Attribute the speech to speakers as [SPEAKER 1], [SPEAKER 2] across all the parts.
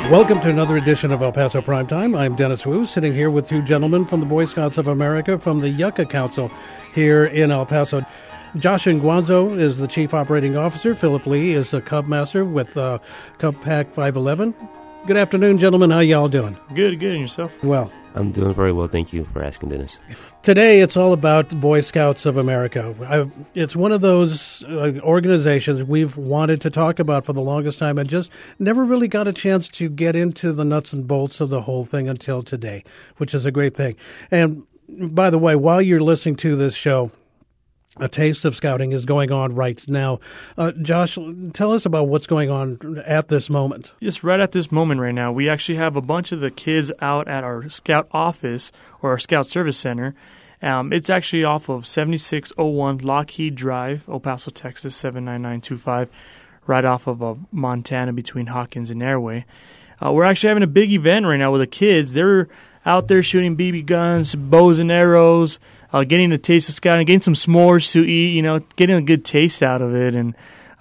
[SPEAKER 1] Welcome to another edition of El Paso Primetime. I'm Dennis Wu, sitting here with two gentlemen from the Boy Scouts of America from the Yucca Council here in El Paso. Josh Nguanzo is the Chief Operating Officer. Philip Lee is the Cub Master with Cub Pack 511. Good afternoon, gentlemen. How y'all doing?
[SPEAKER 2] Good. And yourself?
[SPEAKER 1] Well,
[SPEAKER 3] I'm doing very well. Thank you for asking, Dennis.
[SPEAKER 1] Today, it's all about the Boy Scouts of America. It's one of those organizations we've wanted to talk about for the longest time and just never really got a chance to get into the nuts and bolts of the whole thing until today, which is a great thing. And by the way, while you're listening to this show, A Taste of Scouting is going on right now. Josh, tell us about what's going on at this moment.
[SPEAKER 2] Yes, right at this moment right now, we actually have a bunch of the kids out at our Scout office or our Scout Service Center. It's actually off of 7601 Lockheed Drive, El Paso, Texas, 79925, right off of Montana between Hawkins and Airway. We're actually having a big event right now with the kids. They're out there shooting BB guns, bows and arrows, getting a taste of scouting, getting some s'mores to eat, getting a good taste out of it, and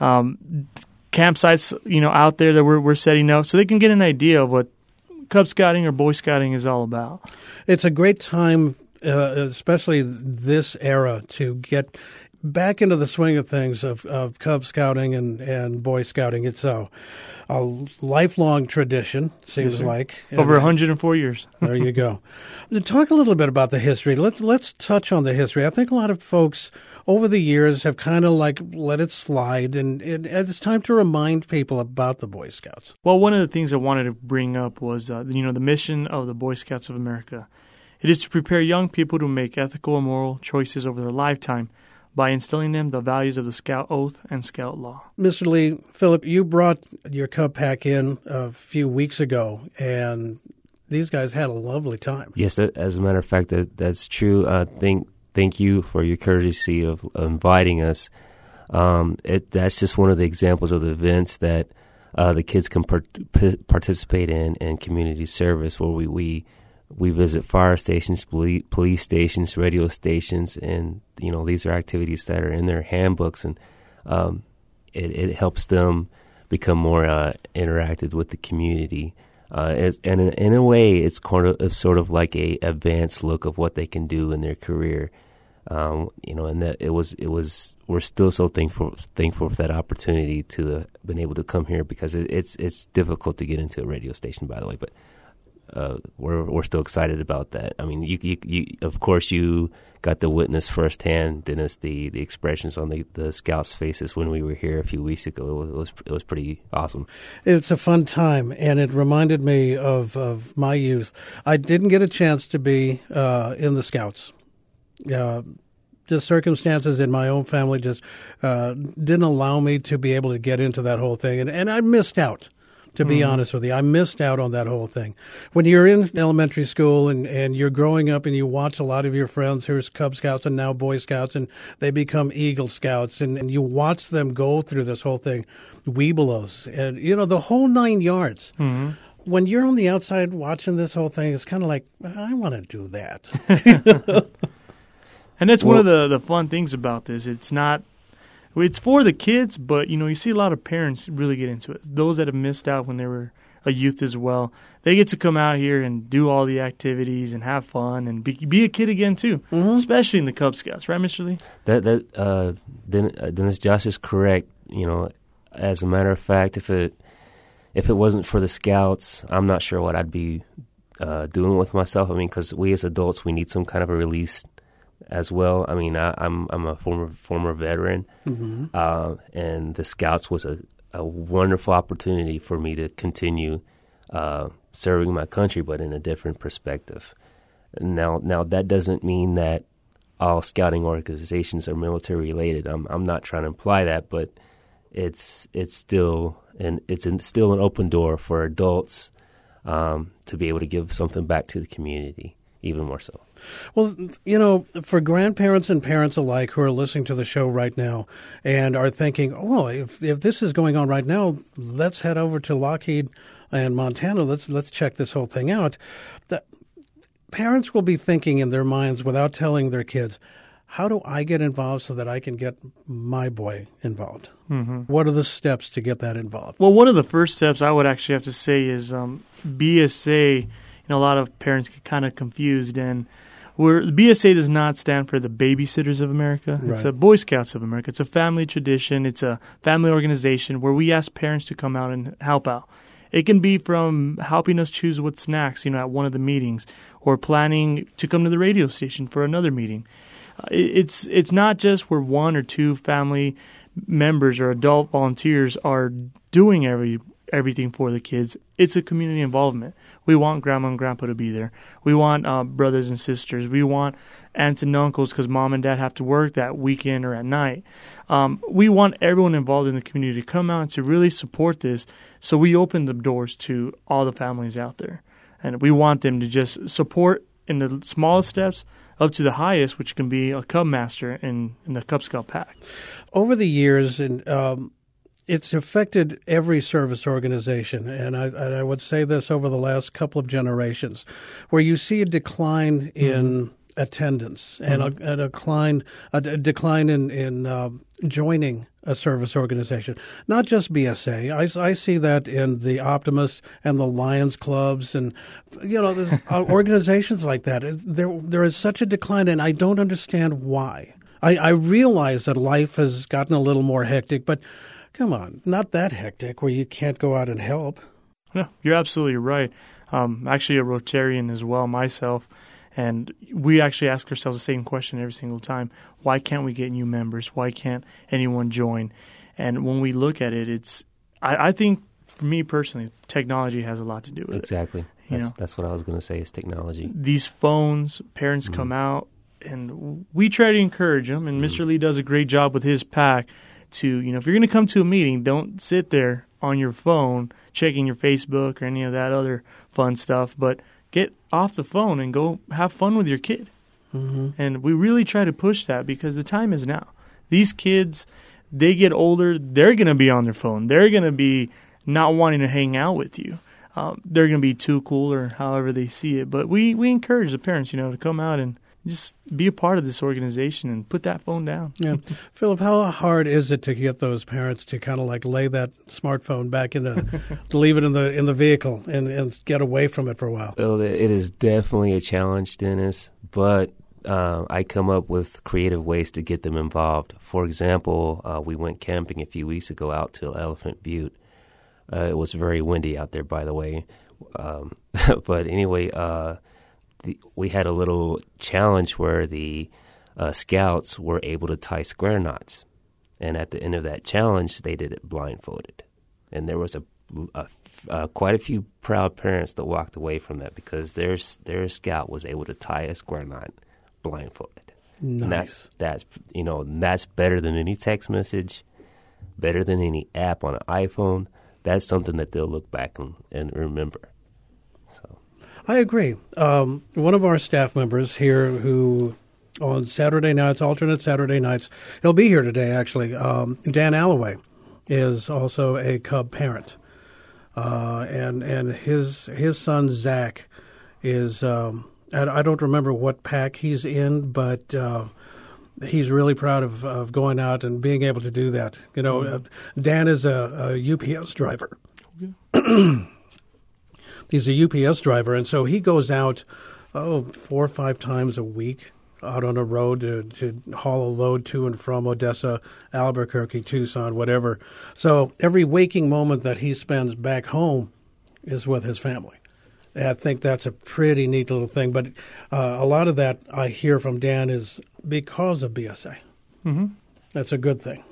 [SPEAKER 2] campsites, out there that we're setting up so they can get an idea of what Cub Scouting or Boy Scouting is all about.
[SPEAKER 1] It's a great time, especially this era, to get back into the swing of things of Cub Scouting and Boy Scouting. It's a lifelong tradition, seems like.
[SPEAKER 2] Over 104 years.
[SPEAKER 1] There you go. Talk a little bit about the history. Let's touch on the history. I think a lot of folks over the years have kind of let it slide, and it's time to remind people about the Boy Scouts.
[SPEAKER 2] Well, one of the things I wanted to bring up was, the mission of the Boy Scouts of America. It is to prepare young people to make ethical and moral choices over their lifetime by instilling them the values of the Scout Oath and Scout Law. Mr.
[SPEAKER 1] Lee, Philip, you brought your Cub Pack in a few weeks ago, and these guys had a lovely time.
[SPEAKER 3] Yes, as a matter of fact, that's true. Thank you for your courtesy of inviting us. That's just one of the examples of the events that the kids can participate in community service, where we visit fire stations, police stations, radio stations, and these are activities that are in their handbooks, and it helps them become more interactive with the community. And in a way, it's sort of like a advanced look of what they can do in their career. And that we're still so thankful for that opportunity to have been able to come here, because it's difficult to get into a radio station, by the way, but. We're still excited about that. I mean, you of course you got to witness firsthand, Dennis, the expressions on the scouts' faces when we were here a few weeks ago. It was pretty awesome.
[SPEAKER 1] It's a fun time, and it reminded me of my youth. I didn't get a chance to be in the Scouts. The circumstances in my own family just didn't allow me to be able to get into that whole thing, and I missed out. To be honest with you, I missed out on that whole thing. When you're in elementary school and you're growing up and you watch a lot of your friends who's Cub Scouts and now Boy Scouts, and they become Eagle Scouts, and you watch them go through this whole thing, Webelos, and, the whole 9 yards. Mm-hmm. When you're on the outside watching this whole thing, it's kind of like, I want to do that.
[SPEAKER 2] And that's one of the fun things about this. It's for the kids, but, you see a lot of parents really get into it. Those that have missed out when they were a youth as well, they get to come out here and do all the activities and have fun and be a kid again, too, especially in the Cub Scouts. Right, Mr. Lee?
[SPEAKER 3] Dennis, Josh is correct. As a matter of fact, if it wasn't for the Scouts, I'm not sure what I'd be doing with myself. I mean, because we as adults, we need some kind of a release as well. I mean, I'm a former veteran, and the Scouts was a wonderful opportunity for me to continue serving my country, but in a different perspective. Now that doesn't mean that all scouting organizations are military related. I'm not trying to imply that, but it's still an open door for adults to be able to give something back to the community, even more so.
[SPEAKER 1] Well, for grandparents and parents alike who are listening to the show right now and are thinking, oh, if this is going on right now, let's head over to Lockheed and Montana. Let's check this whole thing out. The parents will be thinking in their minds, without telling their kids, how do I get involved so that I can get my boy involved? What are the steps to get that involved?
[SPEAKER 2] Well, one of the first steps I would actually have to say is BSA. A lot of parents get kind of confused, and the BSA does not stand for the Babysitters of America. It's a Boy Scouts of America. It's a family tradition. It's a family organization where we ask parents to come out and help out. It can be from helping us choose what snacks, at one of the meetings, or planning to come to the radio station for another meeting. It's not just where one or two family members or adult volunteers are doing everything for the kids. It's a community involvement. We want grandma and grandpa to be there. We want brothers and sisters. We want aunts and uncles because mom and dad have to work that weekend or at night. We want everyone involved in the community to come out and to really support this. So we open the doors to all the families out there. And we want them to just support in the smallest steps up to the highest, which can be a Cub Master in the Cub Scout Pack.
[SPEAKER 1] Over the years, it's affected every service organization, and I would say this over the last couple of generations, where you see a decline in attendance and a decline in joining a service organization. Not just BSA. I see that in the Optimist and the Lions clubs, and there's organizations like that. There is such a decline, and I don't understand why. I realize that life has gotten a little more hectic, but come on, not that hectic where you can't go out and help.
[SPEAKER 2] No, you're absolutely right. Actually a Rotarian as well myself, and we actually ask ourselves the same question every single time. Why can't we get new members? Why can't anyone join? And when we look at it, I think for me personally, technology has a lot to do with it.
[SPEAKER 3] Exactly. That's what I was going to say is technology.
[SPEAKER 2] These phones, parents come out, and we try to encourage them, and Mr. Lee does a great job with his pack to, if you're going to come to a meeting, don't sit there on your phone checking your Facebook or any of that other fun stuff, but get off the phone and go have fun with your kid. And we really try to push that because the time is now. These kids, they get older, they're going to be on their phone. They're going to be not wanting to hang out with you. They're going to be too cool or however they see it. But we encourage the parents, to come out and just be a part of this organization and put that phone down.
[SPEAKER 1] Yeah. Philip, how hard is it to get those parents to kind of like lay that smartphone back to leave it in the vehicle and get away from it for a while?
[SPEAKER 3] Well, it is definitely a challenge, Dennis, but I come up with creative ways to get them involved. For example, we went camping a few weeks ago out to Elephant Butte. It was very windy out there, by the way. But anyway, we had a little challenge where the scouts were able to tie square knots. And at the end of that challenge, they did it blindfolded. And there was quite a few proud parents that walked away from that because their scout was able to tie a square knot blindfolded.
[SPEAKER 1] Nice.
[SPEAKER 3] And that's better than any text message, better than any app on an iPhone. That's something that they'll look back and remember. So
[SPEAKER 1] I agree. One of our staff members here who on Saturday nights, alternate Saturday nights, he'll be here today actually, Dan Alloway is also a Cub parent. And his son Zach is I don't remember what pack he's in, but he's really proud of going out and being able to do that. Dan is a UPS driver. Okay. He's a UPS driver, and so he goes out 4 or 5 times a week out on a road to haul a load to and from Odessa, Albuquerque, Tucson, whatever. So every waking moment that he spends back home is with his family. And I think that's a pretty neat little thing. But a lot of that I hear from Dan is because of BSA. Mm-hmm. That's a good thing.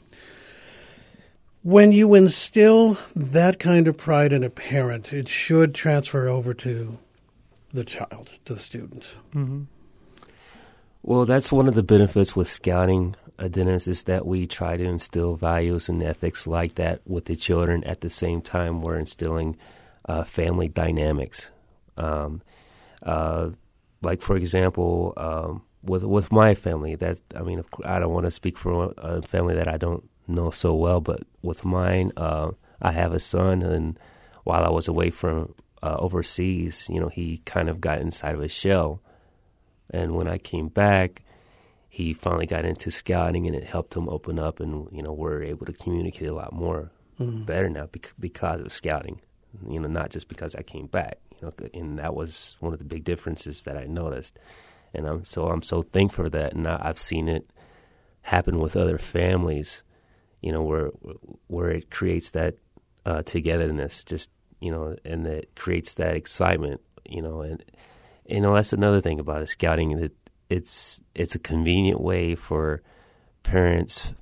[SPEAKER 1] When you instill that kind of pride in a parent, it should transfer over to the child, to the student.
[SPEAKER 2] Mm-hmm.
[SPEAKER 3] Well, that's one of the benefits with scouting, Dennis, is that we try to instill values and ethics like that with the children at the same time we're instilling family dynamics. Like, for example, with my family, I don't want to speak for a family that I don't know so well, but with mine, I have a son, and while I was away from overseas, he kind of got inside of a shell. And when I came back, he finally got into scouting, and it helped him open up, and we're able to communicate a lot more better now because of scouting. Not just because I came back. And that was one of the big differences that I noticed, and I'm so thankful for that. And I've seen it happen with other families, where it creates that togetherness, just and that creates that excitement, and that's another thing about scouting, that it's a convenient way for parents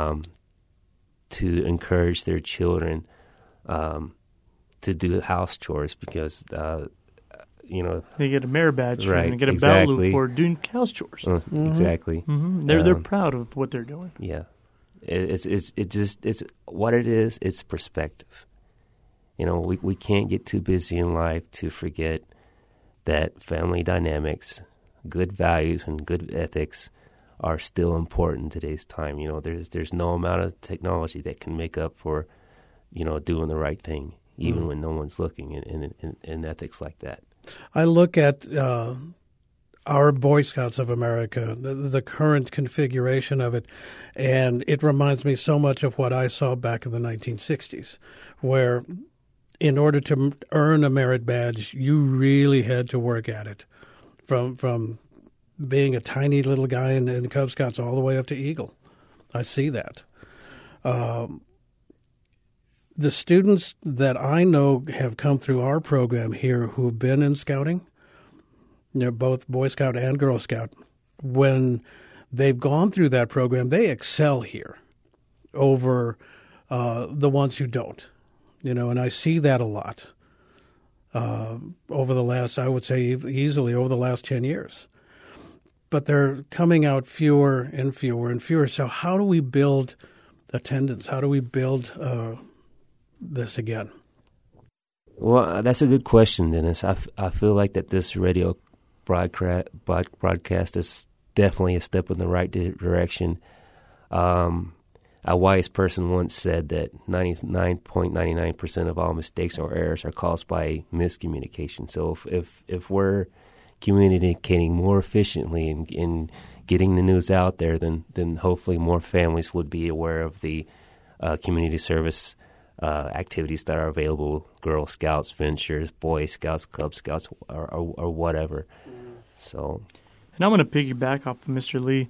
[SPEAKER 3] to encourage their children to do house chores, because
[SPEAKER 2] they get a merit badge,
[SPEAKER 3] right,
[SPEAKER 2] and they get a
[SPEAKER 3] exactly.
[SPEAKER 2] bell for doing house chores.
[SPEAKER 3] Exactly.
[SPEAKER 2] Mm-hmm. They're proud of what they're doing.
[SPEAKER 3] Yeah, it's what it is. It's perspective. We can't get too busy in life to forget that family dynamics, good values, and good ethics are still important in today's time. There's no amount of technology that can make up for, doing the right thing, even when no one's looking, in ethics like that.
[SPEAKER 1] I look at our Boy Scouts of America, the current configuration of it, and it reminds me so much of what I saw back in the 1960s, where in order to earn a merit badge, you really had to work at it, from being a tiny little guy in Cub Scouts all the way up to Eagle. I see that. The students that I know have come through our program here who've been in scouting, they're both Boy Scout and Girl Scout, when they've gone through that program, they excel here over the ones who don't. And I see that a lot over the last, I would say easily over the last 10 years. But they're coming out fewer and fewer and fewer. So how do we build attendance? How do we build this again?
[SPEAKER 3] Well, that's a good question, Dennis. I feel like that this radio broadcast is definitely a step in the right direction. A wise person once said that 99.99% of all mistakes or errors are caused by miscommunication. So if we're communicating more efficiently and getting the news out there, then hopefully more families would be aware of the community service activities that are available: Girl Scouts, Ventures, Boy Scouts, Cub Scouts, or whatever. So,
[SPEAKER 2] and I'm going to piggyback off of Mr. Lee.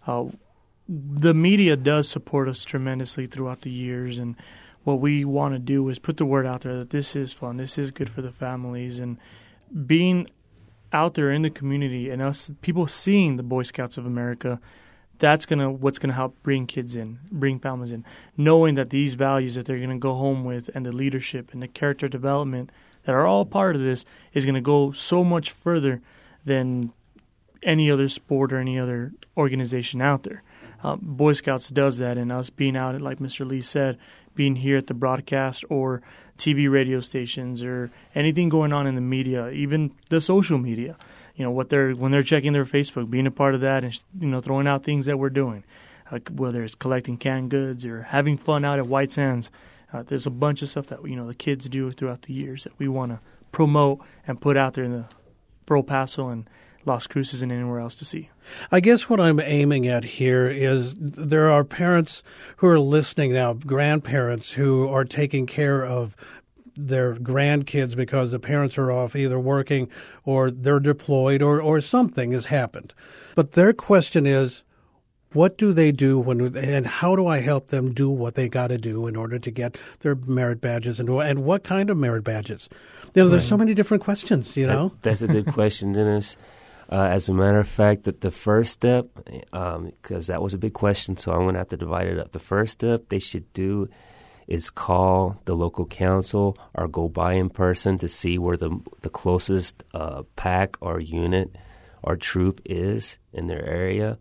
[SPEAKER 2] The media does support us tremendously throughout the years, and what we want to do is put the word out there that this is fun, this is good for the families, and being out there in the community and us people seeing the Boy Scouts of America, that's what's gonna help bring kids in, bring families in, knowing that these values that they're gonna go home with, and the leadership and the character development that are all part of this, is gonna go so much further than any other sport or any other organization out there. Boy Scouts does that, and us being out, like Mr. Lee said, being here at the broadcast or TV radio stations or anything going on in the media, even the social media, when they're checking their Facebook, being a part of that, and throwing out things that we're doing, whether it's collecting canned goods or having fun out at White Sands. There's a bunch of stuff that the kids do throughout the years that we want to promote and put out there for El Paso and Las Cruces and anywhere else to see.
[SPEAKER 1] I guess what I'm aiming at here is there are parents who are listening now, grandparents who are taking care of their grandkids because the parents are off either working or they're deployed or something has happened. But their question is, what do they do and how do I help them do what they got to do in order to get their merit badges and what kind of merit badges? There's so many different questions,
[SPEAKER 3] That's a good question, Dennis. As a matter of fact, that the first step, because that was a big question, so I'm going to have to divide it up. The first step they should do is call the local council or go by in person to see where the closest pack or unit or troop is in their area.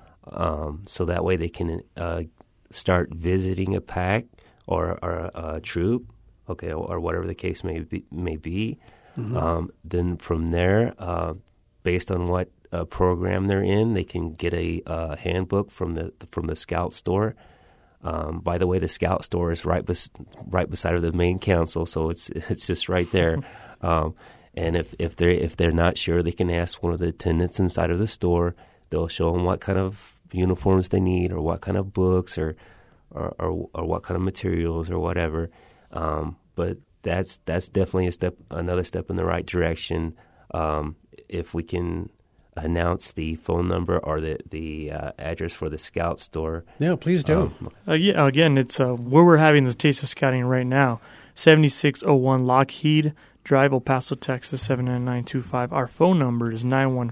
[SPEAKER 3] So that way they can start visiting a pack or a troop, okay, or whatever the case may be. Mm-hmm. Then from there, based on what program they're in, they can get a handbook from the Scout store. By the way, the Scout store is right beside of the main council, so it's just right there. And if they're not sure, they can ask one of the attendants inside of the store. They'll show them what kind of uniforms they need, or what kind of books, or what kind of materials, or whatever. But that's definitely another step in the right direction. If we can announce the phone number or the address for the Scout store.
[SPEAKER 1] Yeah, please do.
[SPEAKER 2] Again, it's where we're having the Taste of Scouting right now, 7601 Lockheed Drive, El Paso, Texas, 79925. Our phone number is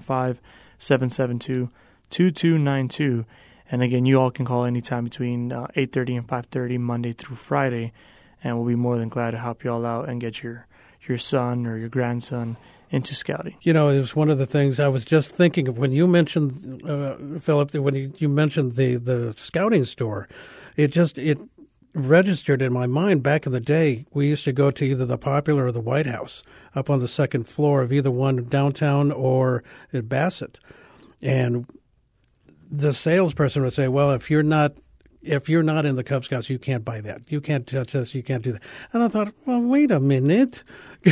[SPEAKER 2] 915-772-2292. And again, you all can call anytime between 8:30 and 5:30, Monday through Friday, and we'll be more than glad to help you all out and get your son or your grandson into scouting.
[SPEAKER 1] You know, it was one of the things I was just thinking of when you mentioned, Philip, when you mentioned the scouting store. It registered in my mind back in the day. We used to go to either the Popular or the White House up on the second floor of either one downtown or at Bassett. And the salesperson would say, well, if you're not in the Cub Scouts, you can't buy that. You can't touch this. You can't do that. And I thought, well, wait a minute.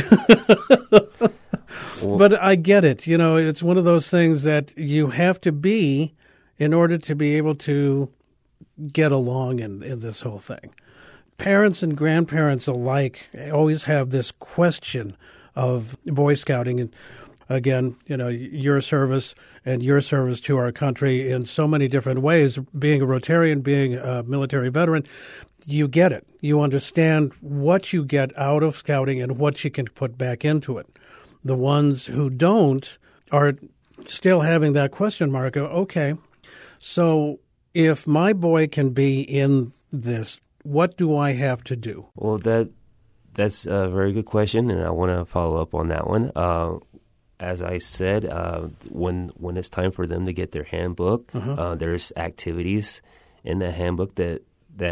[SPEAKER 1] But I get it. You know, it's one of those things that you have to be in order to be able to get along in this whole thing. Parents and grandparents alike always have this question of Boy Scouting. And again, you know, your service and your service to our country in so many different ways, being a Rotarian, being a military veteran, you get it. You understand what you get out of scouting and what you can put back into it. The ones who don't are still having that question mark of, okay, so if my boy can be in this, what do I have to do?
[SPEAKER 3] Well, that's a very good question, and I want to follow up on that one. As I said, when it's time for them to get their handbook, there's activities in the handbook that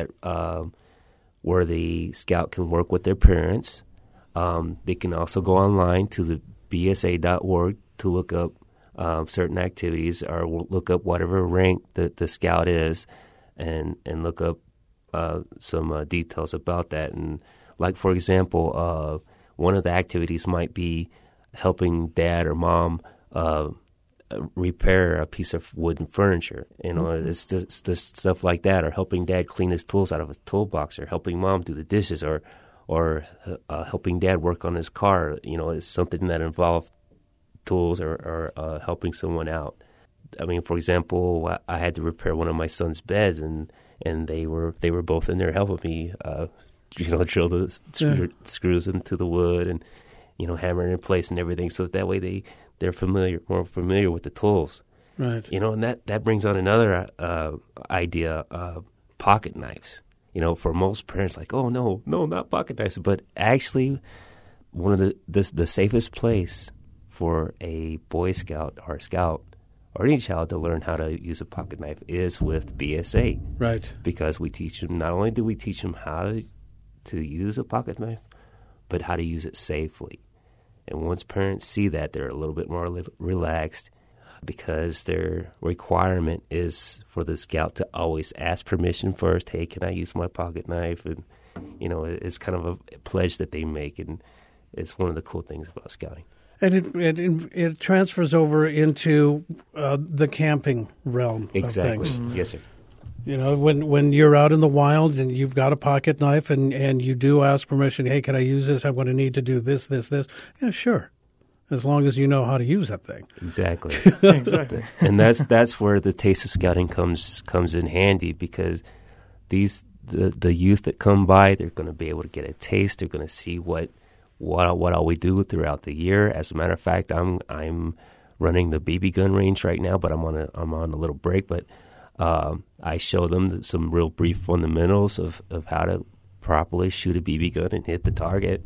[SPEAKER 3] where the scout can work with their parents. They can also go online to the bsa.org to look up certain activities, or look up whatever rank the scout is, and look up some details about that. And like, for example, one of the activities might be helping dad or mom repair a piece of wooden furniture. You know, it's just stuff like that, or helping dad clean his tools out of his toolbox, or helping mom do the dishes, or helping dad work on his car. You know, it's something that involved tools or helping someone out. I mean, for example, I had to repair one of my son's beds, and they were both in there helping me, drill the screws into the wood and, hammer it in place and everything, so that way they're more familiar with the tools.
[SPEAKER 1] Right.
[SPEAKER 3] And that brings on another idea, pocket knives. For most parents, like, oh, no, not pocket knives. But actually, one of the safest place for a Boy Scout or a Scout or any child to learn how to use a pocket knife is with BSA.
[SPEAKER 1] Right.
[SPEAKER 3] Because we teach them, not only do we teach them how to use a pocket knife, but how to use it safely. And once parents see that, they're a little bit more relaxed, because their requirement is for the scout to always ask permission first. Hey, can I use my pocket knife? And, it's kind of a pledge that they make, and it's one of the cool things about scouting.
[SPEAKER 1] And it transfers over into the camping realm
[SPEAKER 3] exactly.
[SPEAKER 1] of things.
[SPEAKER 3] Mm-hmm. Yes, sir.
[SPEAKER 1] When you're out in the wild and you've got a pocket knife and you do ask permission, hey, can I use this? I'm going to need to do this. Yeah, sure. As long as you know how to use that thing.
[SPEAKER 3] Exactly.
[SPEAKER 2] Exactly.
[SPEAKER 3] And that's where the Taste of Scouting comes in handy, because the youth that come by, they're going to be able to get a taste. They're going to see what all we do throughout the year. As a matter of fact, I'm running the BB gun range right now, but I'm on a little break. But I show them some real brief fundamentals of how to properly shoot a BB gun and hit the target.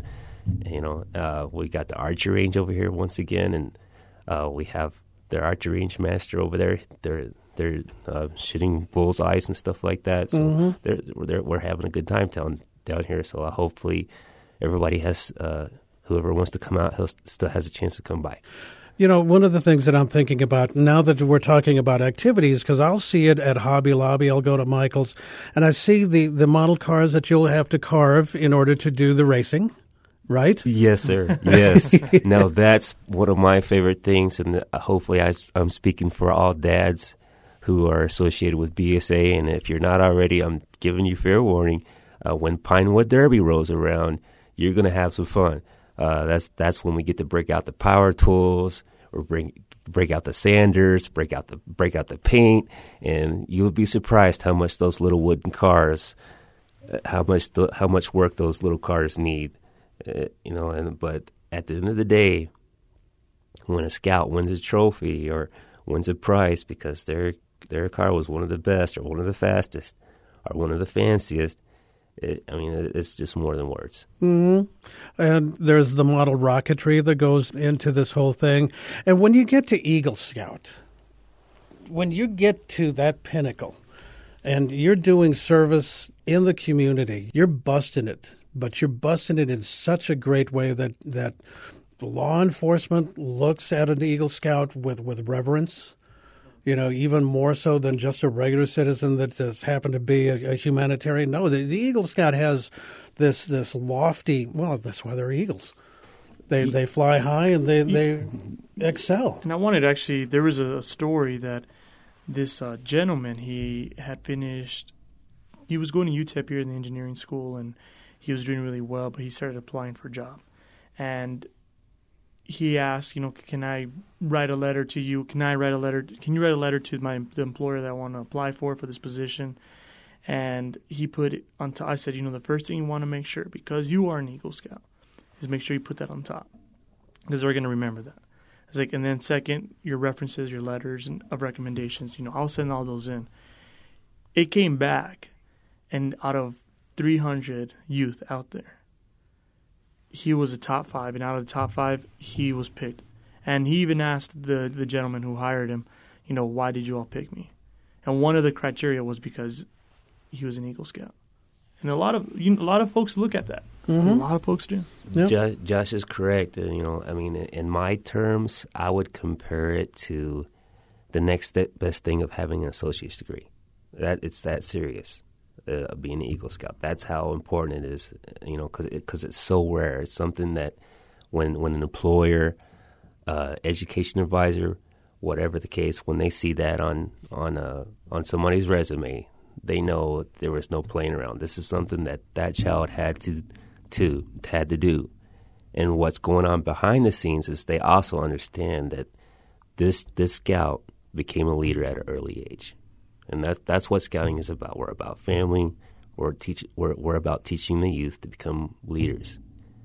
[SPEAKER 3] We got the archery range over here once again, and we have their archery range master over there. They're shooting bullseyes and stuff like that. So we're having a good time down here. So hopefully everybody has whoever wants to come out still has a chance to come by.
[SPEAKER 1] One of the things that I'm thinking about now that we're talking about activities, because I'll see it at Hobby Lobby, I'll go to Michael's, and I see the model cars that you'll have to carve in order to do the racing. Right?
[SPEAKER 3] Yes, sir. Yes. Now, that's one of my favorite things, and hopefully I'm speaking for all dads who are associated with BSA. And if you're not already, I'm giving you fair warning. When Pinewood Derby rolls around, you're going to have some fun. That's when we get to break out the power tools, or break out the sanders, break out the paint, and you'll be surprised how much those little wooden cars, how much work those little cars need. But at the end of the day, when a scout wins a trophy or wins a prize because their car was one of the best or one of the fastest or one of the fanciest, it's just more than words.
[SPEAKER 1] Mm-hmm. And there's the model rocketry that goes into this whole thing. And when you get to Eagle Scout, when you get to that pinnacle and you're doing service in the community, you're busting it. But you're busting it in such a great way that the law enforcement looks at an Eagle Scout with reverence. Even more so than just a regular citizen that just happened to be a humanitarian. No, the Eagle Scout has this lofty, well, that's why they're eagles. They fly high and they excel.
[SPEAKER 2] And I wanted there was a story that this gentleman, he was going to UTEP here in the engineering school, and he was doing really well, but he started applying for a job. And he asked, can I write a letter to you? Can you write a letter to the employer that I want to apply for this position? And he put it on top. I said, the first thing you want to make sure, because you are an Eagle Scout, is make sure you put that on top, because they're going to remember that. It's like, and then second, your references, your letters of recommendations, I'll send all those in. It came back, and out of 300 youth out there, he was a top 5, and out of the top 5, he was picked. And he even asked the gentleman who hired him, why did you all pick me? And one of the criteria was because he was an Eagle Scout. And a lot of folks look at that. Mm-hmm. A lot of folks do.
[SPEAKER 3] Yep. Josh is correct. In my terms, I would compare it to the next best thing of having an associate's degree. It's that serious. Being an Eagle Scout. That's how important it is, because it's so rare. It's something that when an employer, education advisor, whatever the case, when they see that on somebody's resume, they know there was no playing around. This is something that child had to do. And what's going on behind the scenes is they also understand that this scout became a leader at an early age. And that's what scouting is about. We're about family. We're about teaching the youth to become leaders.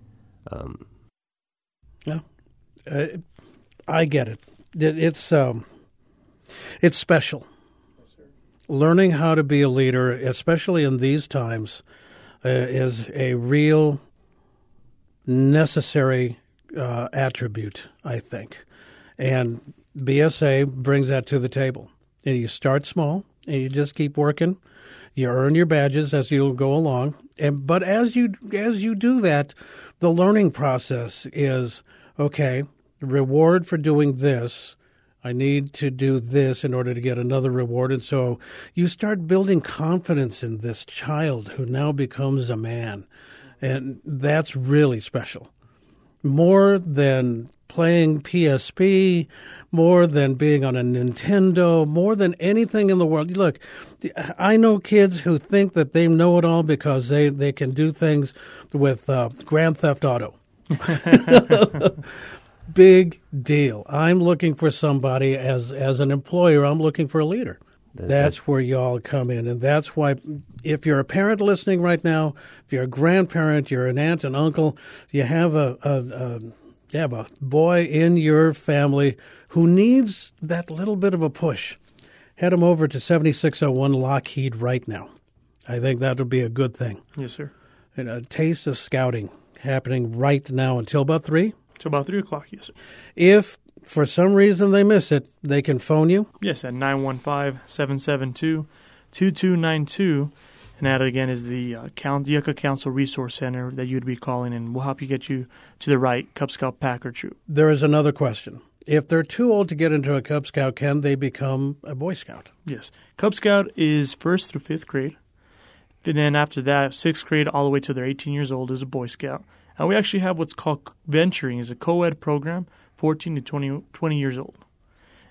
[SPEAKER 1] I get it. It's special. Learning how to be a leader, especially in these times, is a real necessary attribute, I think. And BSA brings that to the table. And you start small, and you just keep working. You earn your badges as you go along. But as you do that, the learning process is, okay, reward for doing this. I need to do this in order to get another reward. And so you start building confidence in this child who now becomes a man. And that's really special. More than playing PSP, more than being on a Nintendo, more than anything in the world. Look, I know kids who think that they know it all because they can do things with Grand Theft Auto. Big deal. I'm looking for somebody as an employer. I'm looking for a leader. That's where y'all come in, and that's why if you're a parent listening right now, if you're a grandparent, you're an aunt and uncle, you have a boy in your family who needs that little bit of a push, head him over to 7601 Lockheed right now. I think that would be a good thing.
[SPEAKER 2] Yes, sir.
[SPEAKER 1] And a taste of scouting happening right now until about 3?
[SPEAKER 2] Till about 3 o'clock, yes, sir.
[SPEAKER 1] If for some reason they miss it, they can phone you?
[SPEAKER 2] Yes, at 915-772-2292. And that, again, is the Yucca Council Resource Center that you'd be calling, and we'll help you get you to the right Cub Scout pack or troop.
[SPEAKER 1] There is another question. If they're too old to get into a Cub Scout, can they become a Boy Scout?
[SPEAKER 2] Yes. Cub Scout is 1st through 5th grade. And then after that, 6th grade all the way to they're 18 years old is a Boy Scout. And we actually have what's called Venturing. It's a co-ed program, 14 to 20 years old.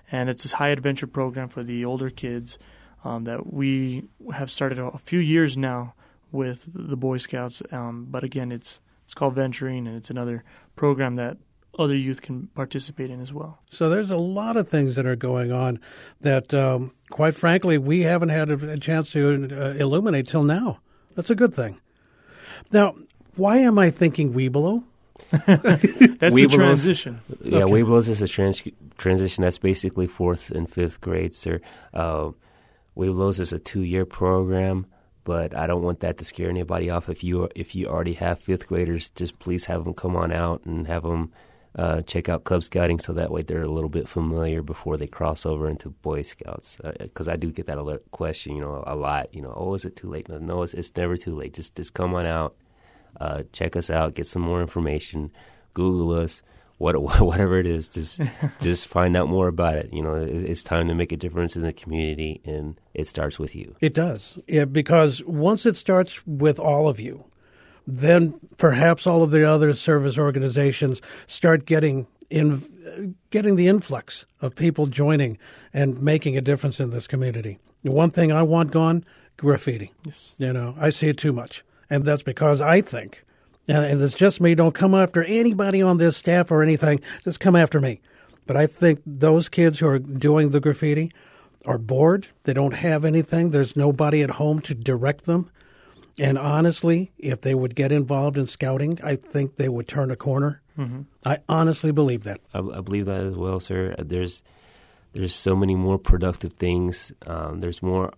[SPEAKER 2] and it's this high adventure program for the older kids that we have started a few years now with the Boy Scouts. But again, it's called Venturing, and it's another program that other youth can participate in as well.
[SPEAKER 1] So there's a lot of things that are going on that, quite frankly, we haven't had a chance to illuminate till now. That's a good thing. Now, why am I thinking Webelow?
[SPEAKER 2] That's the transition.
[SPEAKER 3] Yeah,
[SPEAKER 1] Okay.
[SPEAKER 3] Webelos is a transition. That's basically 4th and 5th grade, sir. Webelos is a 2-year program, but I don't want that to scare anybody off. If you already have 5th graders, just please have them come on out and have them check out Cub Scouting, so that way they're a little bit familiar before they cross over into Boy Scouts. Because I do get that question, a lot. Oh, is it too late? No, it's never too late. Just come on out, check us out, get some more information, Google us, whatever it is. Just find out more about it. It's time to make a difference in the community, and it starts with you.
[SPEAKER 1] It does, because once it starts with all of you, then perhaps all of the other service organizations start getting the influx of people joining and making a difference in this community. The one thing I want gone, graffiti.
[SPEAKER 2] Yes.
[SPEAKER 1] I see it too much. And that's because I think, and it's just me, don't come after anybody on this staff or anything, just come after me. But I think those kids who are doing the graffiti are bored. They don't have anything. There's nobody at home to direct them. And honestly, if they would get involved in scouting, I think they would turn a corner. Mm-hmm. I honestly believe that.
[SPEAKER 3] I believe that as well, sir. There's so many more productive things. There's more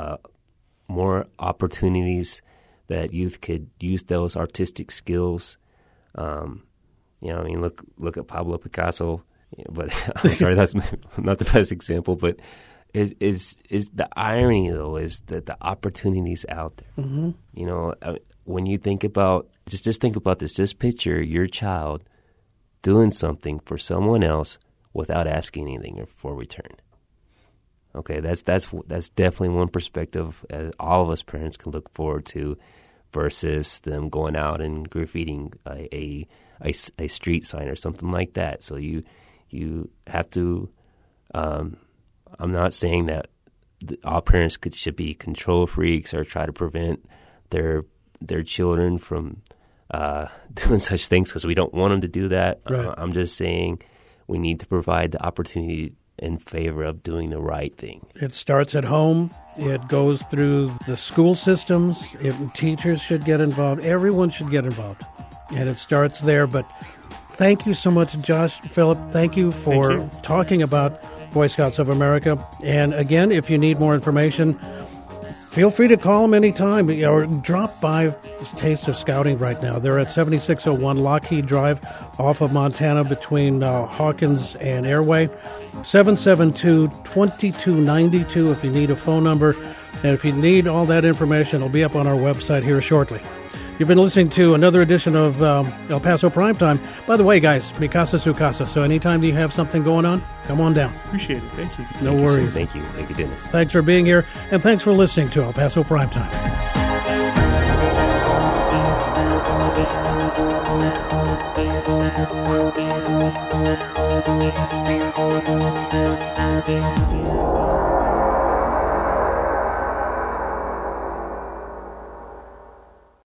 [SPEAKER 3] opportunities that youth could use those artistic skills. Look at Pablo Picasso. But I'm sorry, that's not the best example. But is the irony, though, is that the opportunities out there. Mm-hmm. When you think about just think about this. Just picture your child doing something for someone else without asking anything for return. Okay, that's definitely one perspective all of us parents can look forward to, versus them going out and graffitiing a street sign or something like that. So you have to. I'm not saying that all parents should be control freaks or try to prevent their children from doing such things, because we don't want them to do that.
[SPEAKER 1] Right.
[SPEAKER 3] I'm just saying we need to provide the opportunity in favor of doing the right thing.
[SPEAKER 1] It starts at home. It goes through the school systems. Teachers should get involved. Everyone should get involved. And it starts there. But thank you so much, Josh, Philip. Thank you for talking about Boy Scouts of America. And again, if you need more information, feel free to call them anytime or drop by Taste of Scouting right now. They're at 7601 Lockheed Drive off of Montana between Hawkins and Airway. 772-2292 if you need a phone number. And if you need all that information, it'll be up on our website here shortly. You've been listening to another edition of El Paso Primetime. By the way, guys, mi casa su casa. So anytime you have something going on, come on down.
[SPEAKER 2] Appreciate it. Thank you.
[SPEAKER 1] No worries.
[SPEAKER 3] Thank you. Thank you, Dennis.
[SPEAKER 1] Thanks for being here, and thanks for listening to El Paso Primetime.
[SPEAKER 4] Thank you.